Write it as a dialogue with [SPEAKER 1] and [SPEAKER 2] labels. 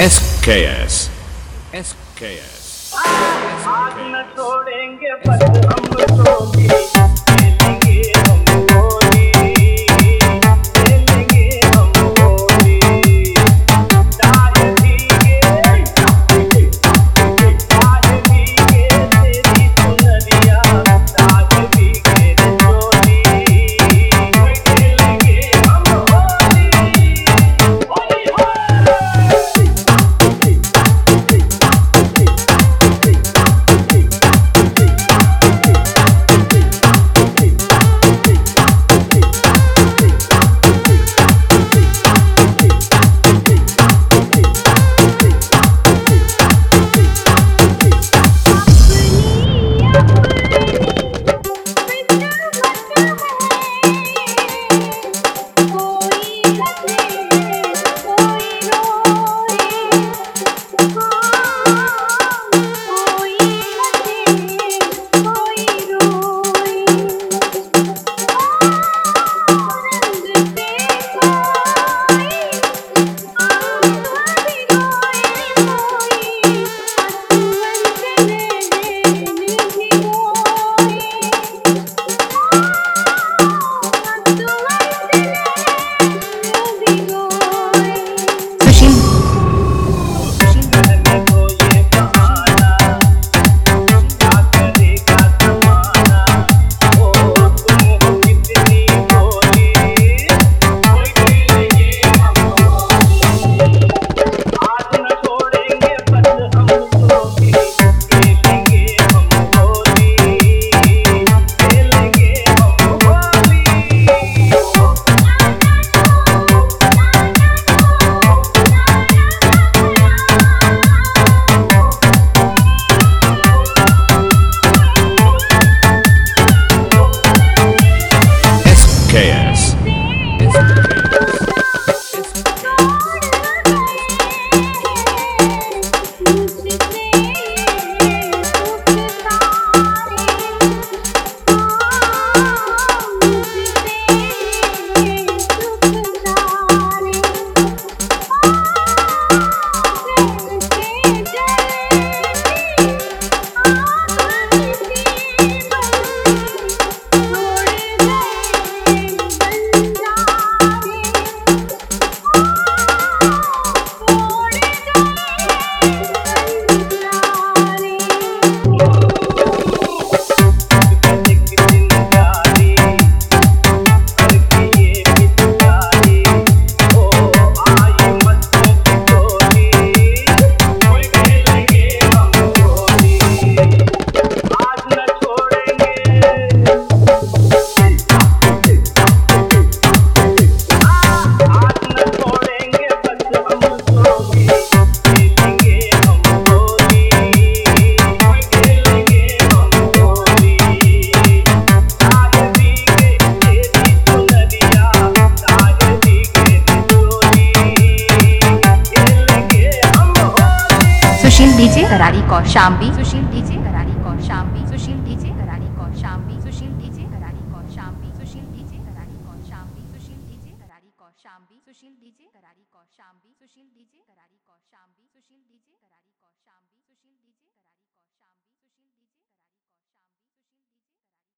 [SPEAKER 1] SKS. SKS.
[SPEAKER 2] आज न छोड़ेंगे बस हम तो भी खेलेंगे हम होली, खेलेंगे हम होली। चाहे भीगे तेरी चुनरिया, चाहे भीगे चोली, खेलेंगे हम होली, होली हो।
[SPEAKER 1] SKS.
[SPEAKER 3] सुशील डीजे करारी कौशाम्बी, सुशील डीजे करारी कौशाम्बी, सुशील डीजे करारी कौशाम्बी, सुशील डीजे करारी कौशाम्बी, सुशील डीजे करारी कौशाम्बी, सुशील डीजे करारी कौशाम्बी, सुशील डीजे करारी कौशाम्बी, सुशील डीजे करारी कौशाम्बी, सुशील डीजे करारी कौशाम्बी, सुशील डीजे